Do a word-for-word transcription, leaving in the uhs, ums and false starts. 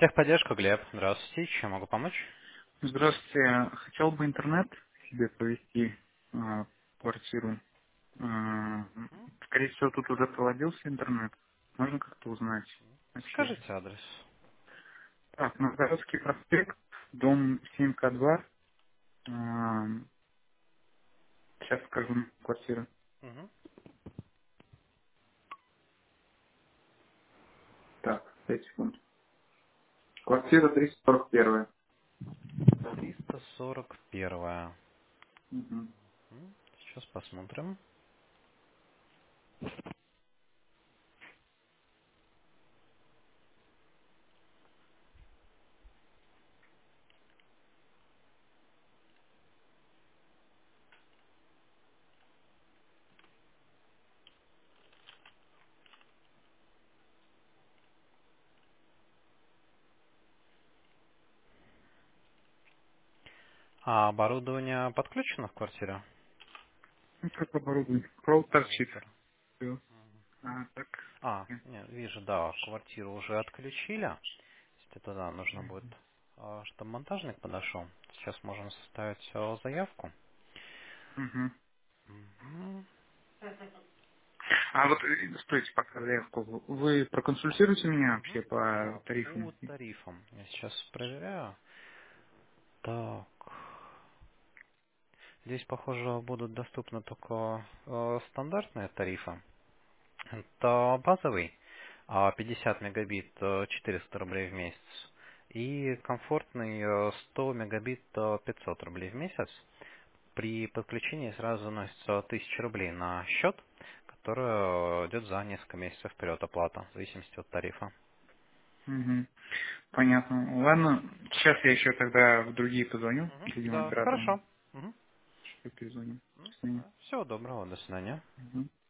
Техподдержка, Глеб. Здравствуйте. Чем могу помочь? Здравствуйте. Хотел бы интернет себе провести а, квартиру. А, скорее всего, тут уже проводился интернет. Можно как-то узнать вообще? Скажите адрес. Так, Новгородский проспект, дом семь К два. А, сейчас скажу квартиру. Угу. Так, пять секунд. Квартира триста сорок один. триста сорок один. Угу. М, Сейчас посмотрим. А оборудование подключено в квартире? Ну, как оборудование? Провод торчит. Роутер. Всё. А, так. А, нет, вижу, да, квартиру уже отключили. Если туда нужно будет, а, чтобы монтажник подошел. Сейчас можем составить а, заявку. Угу. Мгм. А вот, э, стойте, пока заявку. Вы проконсультируете меня вообще Мгм. по А, по тарифам? тарифам. Я сейчас проверяю. Так. Здесь, похоже, будут доступны только э, стандартные тарифы. Это базовый, а, пятьдесят мегабит, э, четыреста рублей в месяц. И комфортный э, сто мегабит, э, пятьсот рублей в месяц. При подключении сразу заносится тысяча рублей на счет, который э, идет за несколько месяцев вперед оплата, в зависимости от тарифа. Угу. Понятно. Ладно, сейчас я еще тогда в другие позвоню, Мгм. другим Да, операторам. хорошо. Мгм. Еще перезвоню. До свидания. Всего доброго, до свидания. Мгм.